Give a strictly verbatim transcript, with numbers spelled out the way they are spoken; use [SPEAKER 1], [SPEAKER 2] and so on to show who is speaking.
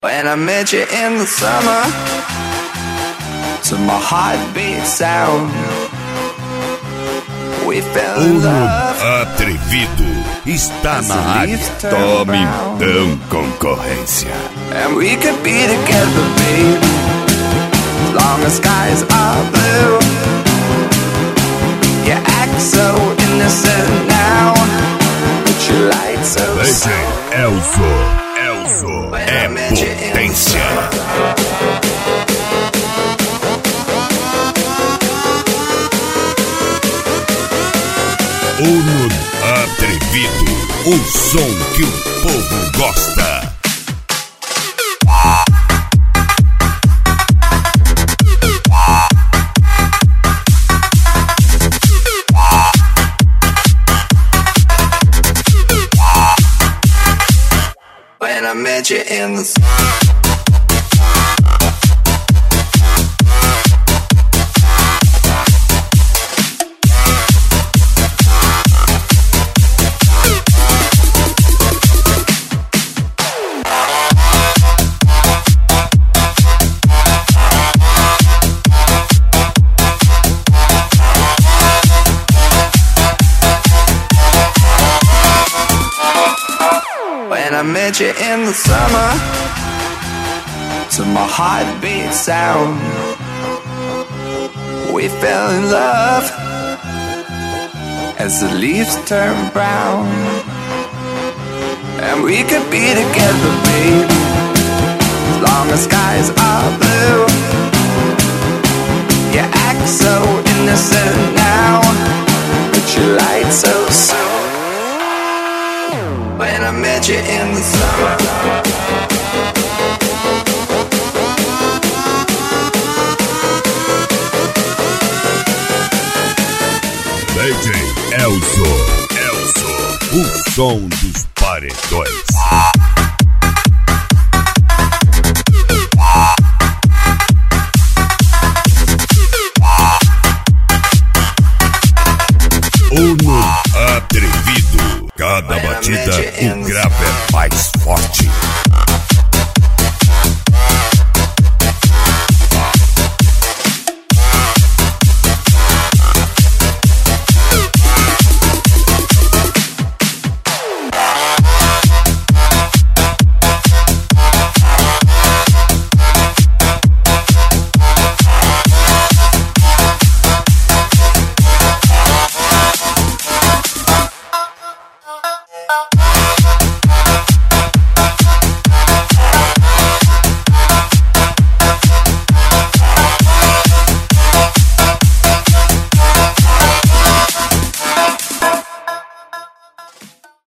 [SPEAKER 1] When I met you in the summer, to my heartbeat sound, we fell in love.
[SPEAKER 2] Atrevido está na área. Tome então concorrência.
[SPEAKER 1] And we could be together, baby, as long as skies are blue. You act so innocent now, but you lied so
[SPEAKER 2] soon. Elzo, Elzo é potência. Uno Atrevido, o som que o povo gosta.
[SPEAKER 1] When I met you in the When I met you in the summer, to my heartbeat sound, we fell in love as the leaves turn brown. And we could be together, baby, as long as skies are blue. You act so innocent now, but you lied so soon. When I met you in the summer,
[SPEAKER 2] D J Elzo, Elzo, o som dos paredões.